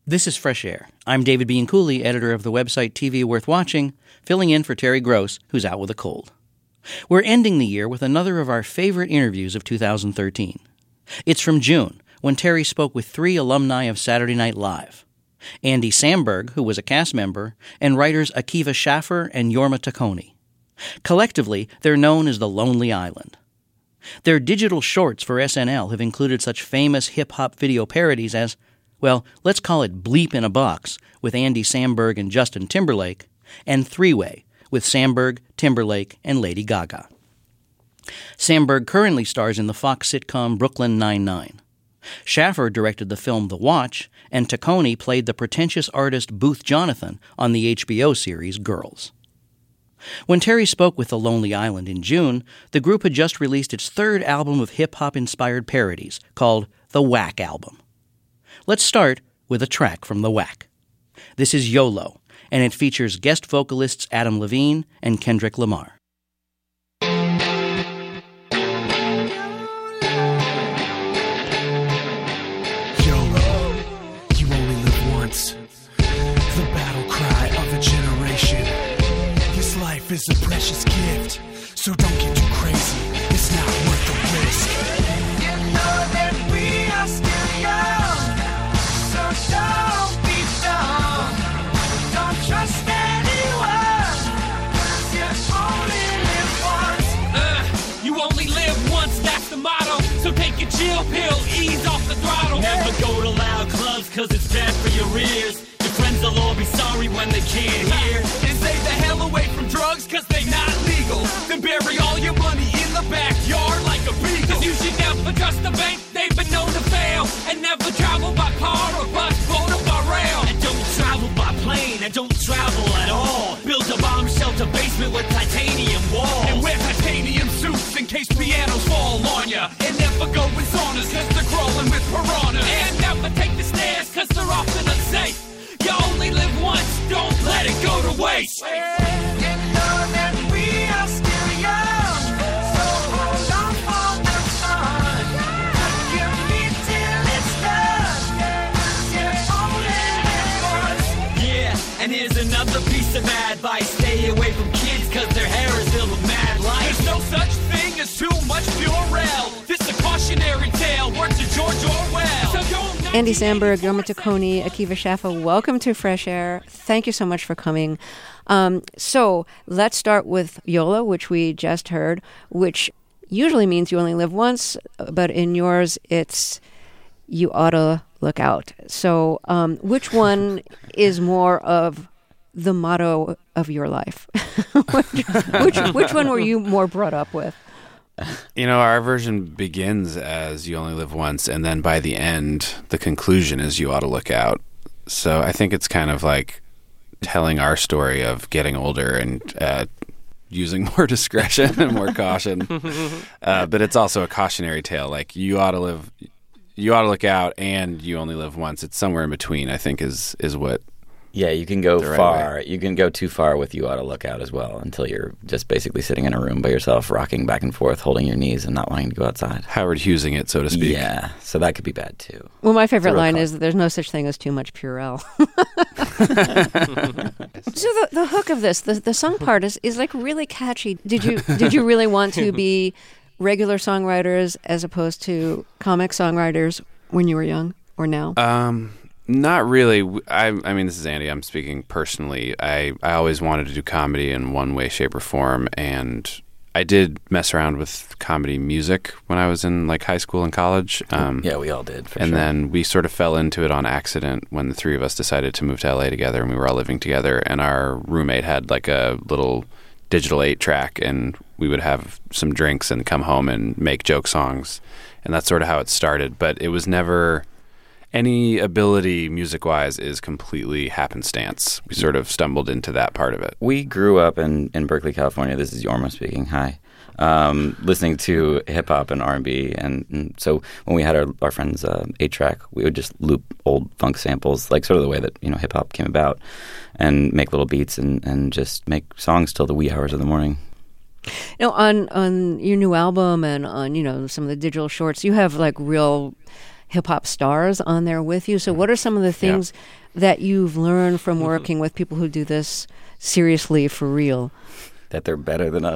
This is Fresh Air. I'm David Bianculli, editor of the website TV Worth Watching, filling in for Terry Gross, who's out with a cold. We're ending the year with another of our favorite interviews of 2013. It's from June, when Terry spoke with 3 alumni of Saturday Night Live: Andy Samberg, who was a cast member, and writers Akiva Schaffer and Jorma Taccone. Collectively, they're known as the Lonely Island. Their digital shorts for SNL have included such famous hip-hop video parodies as, well, let's call it Bleep in a Box with Andy Samberg and Justin Timberlake, and Three-Way with Samberg, Timberlake, and Lady Gaga. Samberg currently stars in the Fox sitcom Brooklyn Nine-Nine. Schaffer directed the film The Watch, and Taccone played the pretentious artist Booth Jonathan on the HBO series Girls. When Terry spoke with The Lonely Island in June, the group had just released its 3rd album of hip-hop-inspired parodies, called The Whack Album. Let's start with a track from The Whack. This is YOLO, and it features guest vocalists Adam Levine and Kendrick Lamar. YOLO, you only live once. The battle cry of a generation. This life is a precious gift, so don't get too crazy. It's not worth the risk. You know that we are still young, so don't be dumb. Don't trust anyone, 'cause you only live once. You only live once, that's the motto. So take a chill pill, ease off the throttle. Never go to loud clubs, 'cause it's bad for your ears. Your friends will all be sorry when they can't hear. And stay the hell away from drugs, 'cause they not legal. Then bury all your money in the backyard like a beagle. 'Cause you should never trust a bank, they've been known to fail. And never travel by car or bus, boat or by rail. And don't travel by plane, and don't travel at all. Build a bomb shelter basement with titanium walls. And wear titanium suits in case pianos fall on ya. And never go in saunas, 'cause they're crawling with piranhas. And never take the stairs, 'cause they're often unsafe. You only live once, don't let it go to waste. You know that we are still young, so hold on for the fun. You need till it's done, 'cause you only live once. Yeah, and here's another piece of advice. Stay away from kids, 'cause their hair is filled with mad light. There's no such thing as too much Purell. This a cautionary tale, word to George Orwell. So don't Andy Samberg, Jorma Taccone, Akiva Schaffer, welcome to Fresh Air. Thank you so much for coming. So let's start with YOLO, which we just heard, which usually means you only live once, but in yours it's you ought to look out. So which one is more of the motto of your life? which one were you more brought up with? You know, our version begins as you only live once, and then by the end, the conclusion is you ought to look out. So I think it's kind of like telling our story of getting older and using more discretion and more caution. But it's also a cautionary tale. Like you ought to look out, and you only live once. It's somewhere in between, I think, is what. Yeah, you can go the right far. way. You can go too far with you ought to look out as well until you're just basically sitting in a room by yourself, rocking back and forth, holding your knees and not wanting to go outside. Howard Hughesing it, so to speak. Yeah, so that could be bad too. Well, my favorite line is that there's no such thing as too much Purell. So the hook of this, the song part is like really catchy. Did you really want to be regular songwriters as opposed to comic songwriters when you were young or now? Not really. I mean, this is Andy. I'm speaking personally. I always wanted to do comedy in one way, shape, or form, and I did mess around with comedy music when I was in like high school and college. Yeah, we all did, for and sure. then we sort of fell into it on accident when the 3 of us decided to move to LA together, and we were all living together, and our roommate had like a little digital 8-track, and we would have some drinks and come home and make joke songs, and that's sort of how it started. But it was never... Any ability music-wise is completely happenstance. We sort of stumbled into that part of it. We grew up in Berkeley, California. This is Jorma speaking. Hi. Listening to hip-hop and R&B. And so when we had our friends' 8-track, we would just loop old funk samples, like sort of the way that hip-hop came about, and make little beats and just make songs till the wee hours of the morning. On your new album and on some of the digital shorts, you have like real hip-hop stars on there with you. So what are some of the things that you've learned from working with people who do this seriously for real? That they're better than us.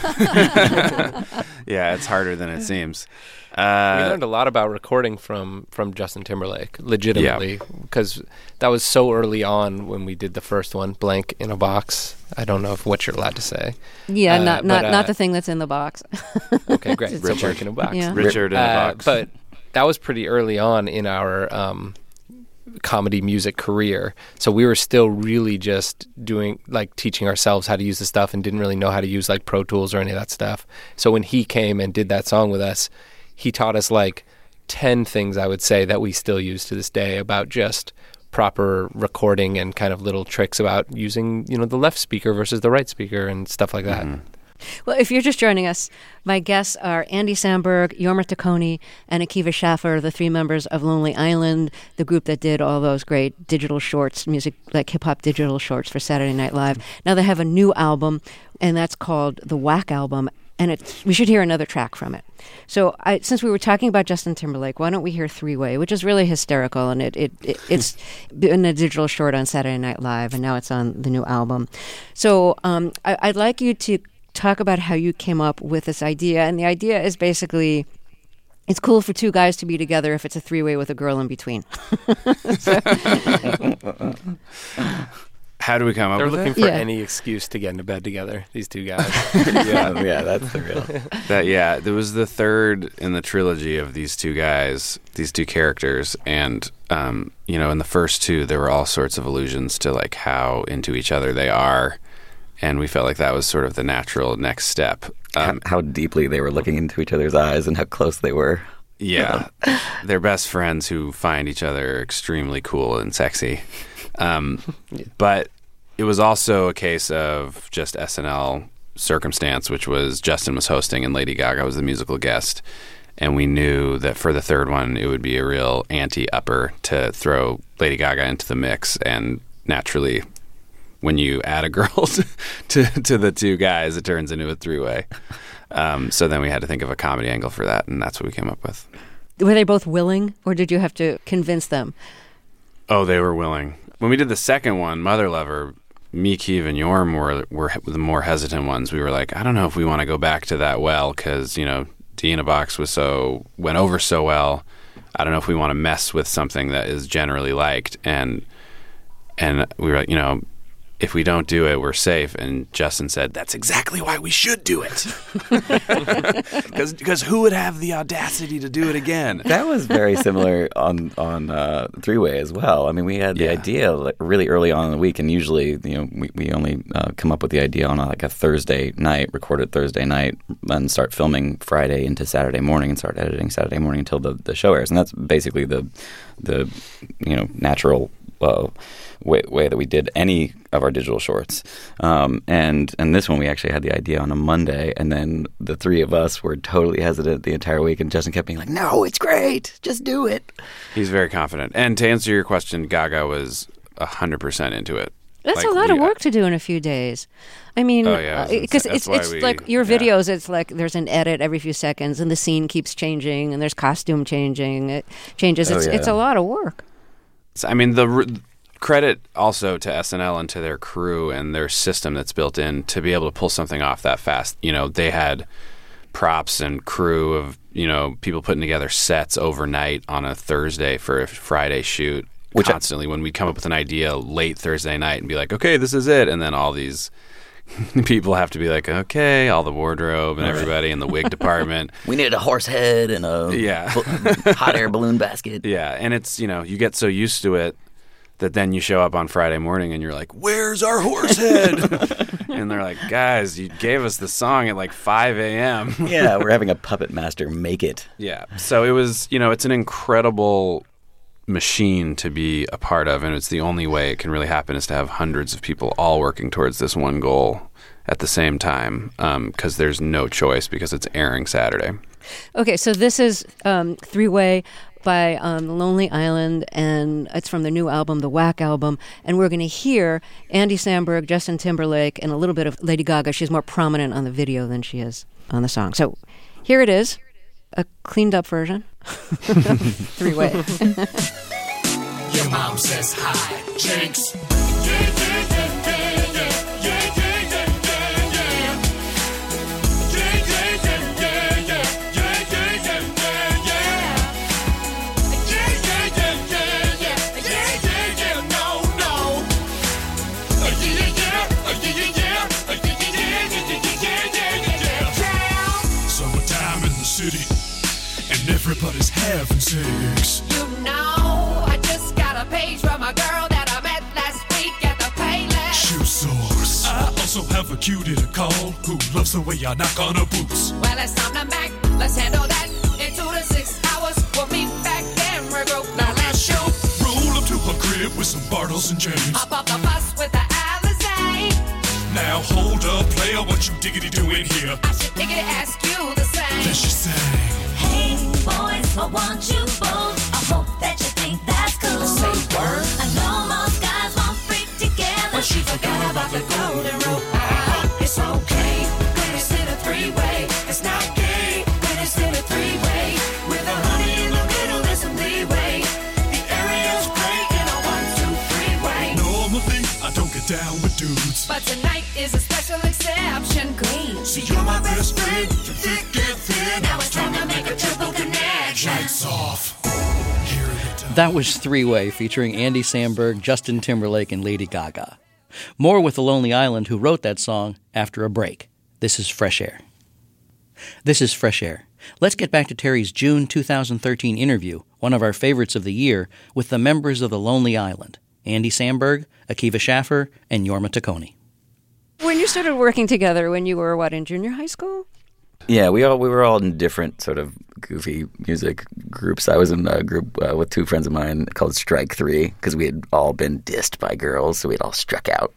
Yeah, it's harder than it seems. We learned a lot about recording from Justin Timberlake, legitimately, because that was so early on when we did the first one, Blank in a Box. I don't know what you're allowed to say. Yeah, not the thing that's in the box. Okay, great. So Blank in a Box. Yeah. Richard in a box. But that was pretty early on in our comedy music career. So we were still really just doing, like, teaching ourselves how to use the stuff and didn't really know how to use, like, Pro Tools or any of that stuff. So when he came and did that song with us, he taught us, like, 10 things, I would say, that we still use to this day about just proper recording and kind of little tricks about using, you know, the left speaker versus the right speaker and stuff like that. Mm-hmm. Well, if you're just joining us, my guests are Andy Samberg, Jorma Taccone, and Akiva Schaffer, the three members of Lonely Island, the group that did all those great digital shorts, music, like hip-hop digital shorts for Saturday Night Live. Now they have a new album, and that's called The Whack Album, and we should hear another track from it. So since we were talking about Justin Timberlake, why don't we hear Three Way, which is really hysterical, and it's in a digital short on Saturday Night Live, and now it's on the new album. So I'd like you to talk about how you came up with this idea. And the idea is basically, it's cool for two guys to be together if it's a three-way with a girl in between. How do we come up They're with looking it? for Yeah. any excuse to get into bed together, these two guys. yeah, that's the real. There was the third in the trilogy of these two guys, these two characters, and you know, in the first two, there were all sorts of allusions to like how into each other they are, and we felt like that was sort of the natural next step. How deeply they were looking into each other's eyes and how close they were. Yeah, they're best friends who find each other extremely cool and sexy. But it was also a case of just SNL circumstance, which was Justin was hosting and Lady Gaga was the musical guest. And we knew that for the third one, it would be a real anti-upper to throw Lady Gaga into the mix. And naturally, when you add a girl to the two guys, it turns into a three-way. So then we had to think of a comedy angle for that, and that's what we came up with. Were they both willing, or did you have to convince them? Oh, they were willing. When we did the second one, Mother Lover, me, Keeve, and Jorm were the more hesitant ones. We were like, I don't know if we want to go back to that well because, you know, D in a Box went over so well. I don't know if we want to mess with something that is generally liked. And we were like, you know, if we don't do it, we're safe. And Justin said, that's exactly why we should do it. Because who would have the audacity to do it again? That was very similar on Three-Way as well. I mean, we had the idea like, really early on in the week, and usually, you know, we only come up with the idea on like a Thursday night, record it Thursday night, and start filming Friday into Saturday morning, and start editing Saturday morning until the show airs. And that's basically the you know, natural way that we did any of our digital shorts. And this one we actually had the idea on a Monday, and then the three of us were totally hesitant the entire week, and Justin kept being like, no, it's great, just do it. He's very confident. And to answer your question, Gaga was 100% into it. That's Like, a lot of work to do in a few days. I mean, Oh, yeah, because that's it's why we- like your yeah. videos, it's like there's an edit every few seconds, and the scene keeps changing, and there's costume changing. It changes. Oh, It's yeah. a lot of work. I mean, the credit also to SNL and to their crew and their system that's built in to be able to pull something off that fast. You know, they had props and crew of, you know, people putting together sets overnight on a Thursday for a Friday shoot. Constantly when we come up with an idea late Thursday night and be like, okay, this is it. And then all these people have to be like, okay, all the wardrobe and everybody in the wig department. We needed a horse head and a hot air balloon basket. Yeah, and it's, you know, you get so used to it that then you show up on Friday morning and you're like, where's our horse head? And they're like, guys, you gave us the song at like 5 a.m. Yeah, we're having a puppet master make it. Yeah, so it was, you know, it's an incredible machine to be a part of, and it's the only way it can really happen is to have hundreds of people all working towards this one goal at the same time, because there's no choice because it's airing Saturday. Okay, so this is Three-Way by Lonely Island, and it's from the new album, The Whack Album, and we're going to hear Andy Samberg, Justin Timberlake, and a little bit of Lady Gaga. She's more prominent on the video than she is on the song. So here it is, a cleaned up version. Three-Way. Your mom says hi, Jinx. Yeah, yeah, yeah, yeah, yeah, yeah, yeah, yeah, yeah, yeah. Yeah, yeah, yeah, yeah, yeah, yeah, yeah, yeah, yeah. Yeah, yeah, yeah, yeah, yeah, yeah, yeah, yeah, no, no. Yeah, yeah, yeah, yeah, yeah, yeah, yeah, yeah, yeah, yeah. Summertime in the city, and everybody's having sex. You know, I just got a page from a girl that I met last week at the Payless. Shoe source. I also have a cutie to call who loves the way I knock on her boots. Well, it's time to Mac. Let's handle that in 2 to 6 hours. We'll meet back then, regroup. Now let's shoot. Roll up to her crib with some Bartles and James. Hop off the bus with the Alizé. Now hold up, player, what you diggity doing here? I should think it ask you the same. Then she sang. Hey, boys, I want you both. I hope that you think that's cool. Say word. I know most guys won't freak together. When she forgot about the golden rule. It's okay when it's in a three-way. It's not gay when it's in a three-way. With a honey in the middle, there's some leeway. The area's great in a 1, 2, 3-way. Normally, I don't get down with dudes. But tonight is a special exception. Great. See, you're my best friend, you're thick and thin. Now it's time to make a triple connection. Lights off. Here it is. That was Three-Way, featuring Andy Samberg, Justin Timberlake, and Lady Gaga. More with The Lonely Island, who wrote that song, after a break. This is Fresh Air. This is Fresh Air. Let's get back to Terry's June 2013 interview, one of our favorites of the year, with the members of The Lonely Island, Andy Samberg, Akiva Schaffer, and Jorma Taccone. When you started working together, when you were, in junior high school? Yeah, we were all in different sort of goofy music groups. I was in a group with two friends of mine called Strike 3 because we had all been dissed by girls, so we'd all struck out.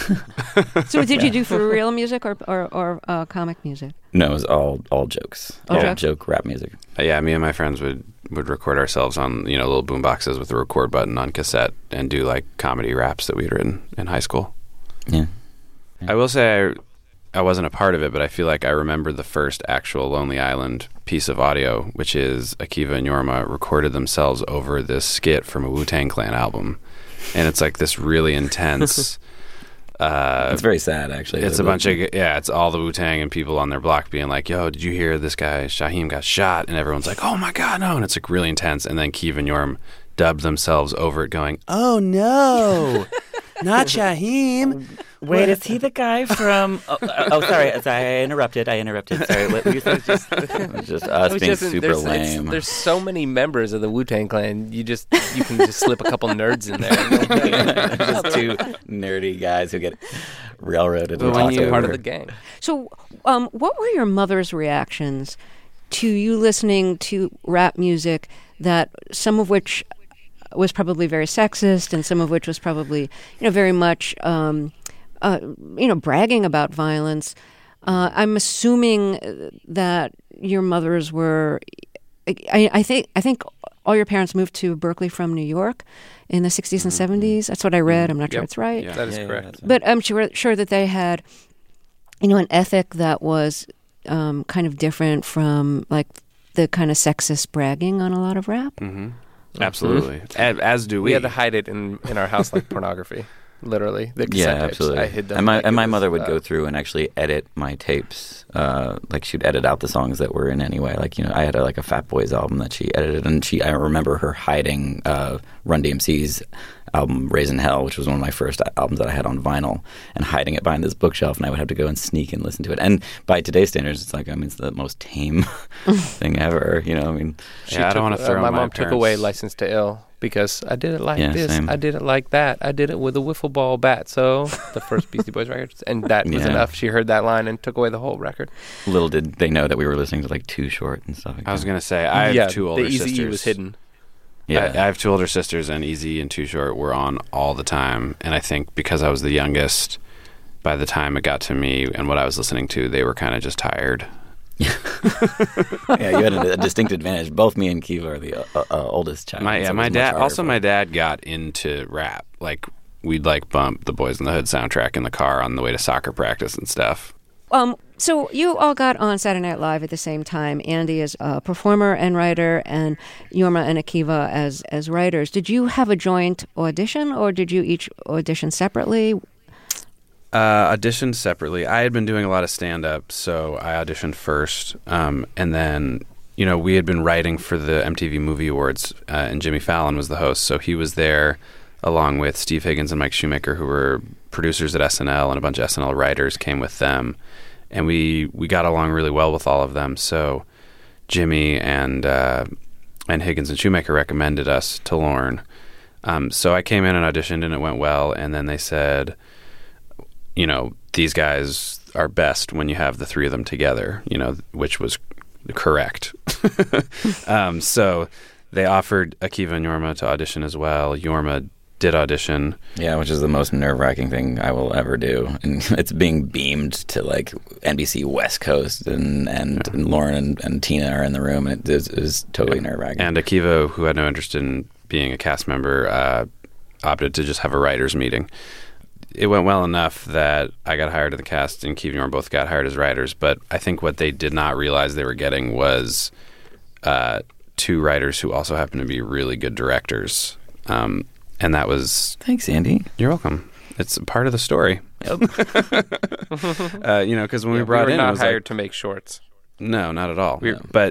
So did you do for real music or comic music? No, it was all jokes. All All jokes? joke rap music. Yeah, me and my friends would record ourselves on little boom boxes with a record button on cassette and do like comedy raps that we'd written in high school. Yeah. I will say I wasn't a part of it, but I feel like I remember the first actual Lonely Island piece of audio, which is Akiva and Jorma recorded themselves over this skit from a Wu-Tang Clan album. And it's like this really intense... It's very sad, actually. It's a bunch of... Yeah, it's all the Wu-Tang and people on their block being like, yo, did you hear this guy, Shaheem, got shot? And everyone's like, oh my God, no. And it's like really intense. And then Akiva and Jorma dubbed themselves over it going, oh no, not Shaheem. Wait, is he the guy from... sorry, I interrupted. Sorry, it was just us being super lame. There's so many members of the Wu-Tang Clan. You can just slip a couple nerds in there. Just two nerdy guys who get railroaded. But when you're part of the gang. So what were your mother's reactions to you listening to rap music, that some of which was probably very sexist and some of which was probably, very much... bragging about violence. I'm assuming that your mothers were. I think all your parents moved to Berkeley from New York in the 60s and 70s. That's what I read. I'm not sure it's right. Yeah, that is correct. But I'm sure that they had, an ethic that was kind of different from like the kind of sexist bragging on a lot of rap. Mm-hmm. Absolutely. As do we. We had to hide it in our house like pornography. Literally, the cassette tapes. Absolutely. I hid them. And my mother would go through and actually edit my tapes. Like she'd edit out the songs that were in any way. Like I had a Fat Boys album that she edited, and I remember her hiding Run DMC's album Raising Hell, which was one of my first albums that I had on vinyl, and hiding it behind this bookshelf, and I would have to go and sneak and listen to it. And by today's standards, it's like it's the most tame thing ever. I don't want to throw my my mom took away License to Ill. Because I did it like this, same. I did it like that, I did it with a wiffle ball bat. So the first Beastie Boys record, and that was enough. She heard that line and took away the whole record. Little did they know that we were listening to like Too Short and stuff like that. I was going to say, I have two older the sisters. Eazy-E was hidden. Yeah, I have two older sisters, and Easy and Too Short were on all the time. And I think because I was the youngest, by the time it got to me and what I was listening to, they were kind of just tired. Yeah, you had a distinct advantage. Both me and Kiva are the oldest child. My dad got into rap. Like we'd bump the Boys in the Hood soundtrack in the car on the way to soccer practice and stuff. So you all got on Saturday Night Live at the same time. Andy is a performer and writer, and Yorma and Akiva as writers. Did you have a joint audition, or did you each audition separately? Auditioned separately. I had been doing a lot of stand-up, so I auditioned first. And then, we had been writing for the MTV Movie Awards, and Jimmy Fallon was the host. So he was there along with Steve Higgins and Mike Shoemaker, who were producers at SNL, and a bunch of SNL writers came with them. And we got along really well with all of them. So Jimmy and Higgins and Shoemaker recommended us to Lorne. So I came in and auditioned, and it went well. And then they said, these guys are best when you have the three of them together, which was correct. So they offered Akiva and Yorma to audition as well. Yorma did audition. Yeah, which is the most nerve-wracking thing I will ever do. And it's being beamed to like NBC West Coast, and Lauren and Tina are in the room, and it was totally nerve-wracking. And Akiva, who had no interest in being a cast member, opted to just have a writers' meeting. It went well enough that I got hired in the cast, and Akiva and Yorma both got hired as writers. But I think what they did not realize they were getting was two writers who also happened to be really good directors. And that was... Thanks, Andy. You're welcome. It's a part of the story. Yep. Because when we brought we were in... not it was hired to make shorts. No, not at all. But,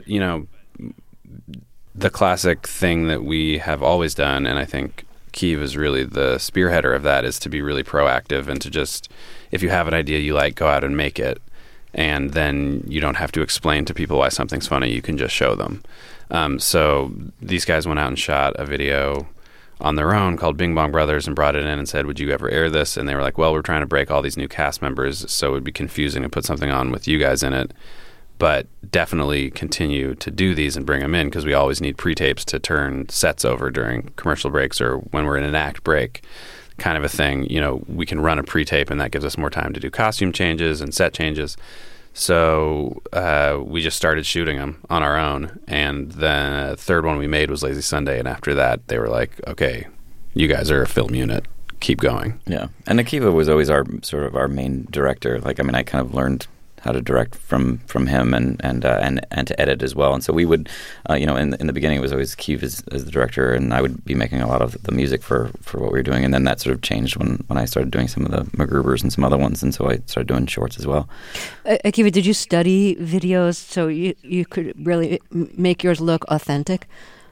the classic thing that we have always done, and I think Keeve is really the spearheader of that, is to be really proactive and to just, if you have an idea you like, go out and make it. And then you don't have to explain to people why something's funny. You can just show them. So these guys went out and shot a video on their own called Bing Bong Brothers and brought it in and said, would you ever air this? And they were like, well, we're trying to break all these new cast members, so it would be confusing to put something on with you guys in it. But definitely continue to do these and bring them in, because we always need pre-tapes to turn sets over during commercial breaks or when we're in an act break kind of a thing. We can run a pre-tape, and that gives us more time to do costume changes and set changes. So we just started shooting them on our own. And the third one we made was Lazy Sunday. And after that, they were like, okay, you guys are a film unit. Keep going. Yeah. And Akiva was always our main director. I kind of learned how to direct from him and to edit as well. And so we would, in the beginning, it was always Keeve as the director, and I would be making a lot of the music for what we were doing. And then that sort of changed when I started doing some of the MacGruber's and some other ones. And so I started doing shorts as well. Akiva, did you study videos so you could really make yours look authentic?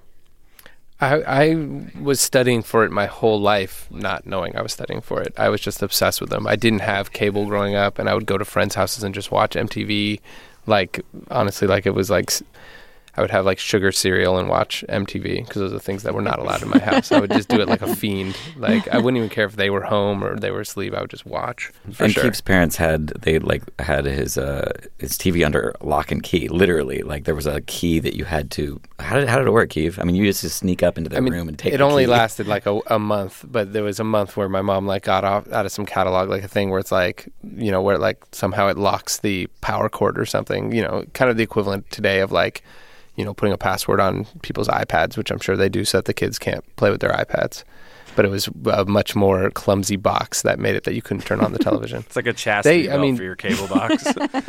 I was studying for it my whole life, not knowing I was studying for it. I was just obsessed with them. I didn't have cable growing up, and I would go to friends' houses and just watch MTV. Honestly, it was like I would have sugar cereal and watch MTV, because those are things that were not allowed in my house. I would just do it like a fiend. I wouldn't even care if they were home or they were asleep. I would just watch. And Keeve's parents had his TV under lock and key. Literally, there was a key that you had to. How did it work, Keeve? I mean, you just sneak up into their room and take. It the only key. lasted a month, but there was a month where my mom got out of some catalog, a thing where it's where somehow it locks the power cord or something. Kind of the equivalent today of putting a password on people's iPads, which I'm sure they do so that the kids can't play with their iPads. But it was a much more clumsy box that made it that you couldn't turn on the television. It's like a chastity belt for your cable box.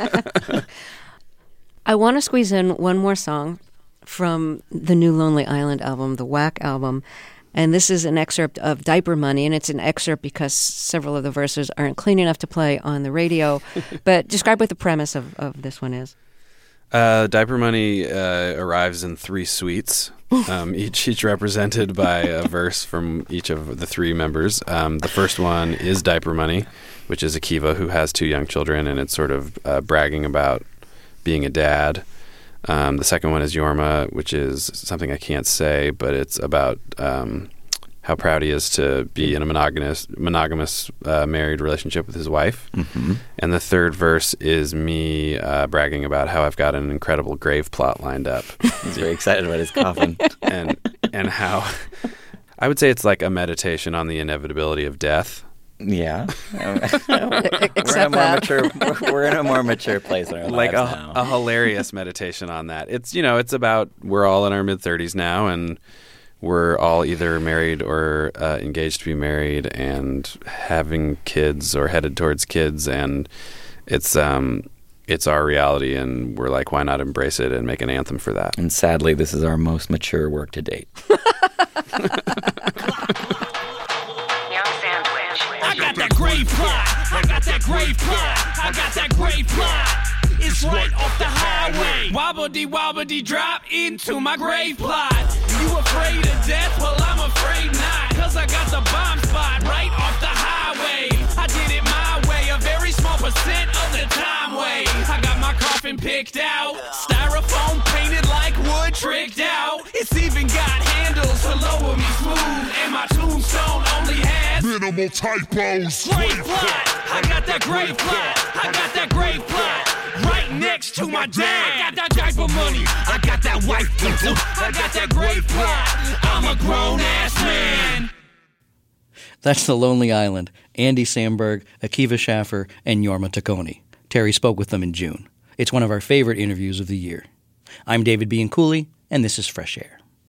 I want to squeeze in one more song from the new Lonely Island album, the Whack album. And this is an excerpt of Diaper Money, and it's an excerpt because several of the verses aren't clean enough to play on the radio. But describe what the premise of this one is. Diaper Money arrives in 3 suites, each represented by a verse from each of the 3 members. The first one is Diaper Money, which is Akiva, who has 2 young children, and it's sort of bragging about being a dad. The second one is Yorma, which is something I can't say, but it's about how proud he is to be in a monogamous married relationship with his wife. Mm-hmm. And the third verse is me bragging about how I've got an incredible grave plot lined up. He's very excited about his coffin. and how I would say it's like a meditation on the inevitability of death. Yeah. Except we're in a more mature place in our lives now. A hilarious meditation on that. It's about we're all in our mid-30s now, and we're all either married or engaged to be married and having kids or headed towards kids, and it's our reality, and we're like, why not embrace it and make an anthem for that? And sadly, this is our most mature work to date. I got that great plot. I got that great plot. I got that great plot. It's right off the highway. Wobbledy drop into my grave plot. You afraid of death? Well, I'm afraid not. Cause I got the bomb spot right off the highway. I did it my way, a very small percent of the time way. I got my coffin picked out, styrofoam painted like wood tricked out. It's even got handles to lower me smooth, and my tombstone only has Minimal typos. great plot. I got that great plot. I got that great plot. Right next to my dad. I got that type of money. I got that white people. I got that great plot. I'm a grown ass man. That's The Lonely Island, Andy Samberg, Akiva Schaffer, and Jorma Taccone. Terry spoke with them in June. It's one of our favorite interviews of the year. I'm David Bianculli, and this is Fresh Air.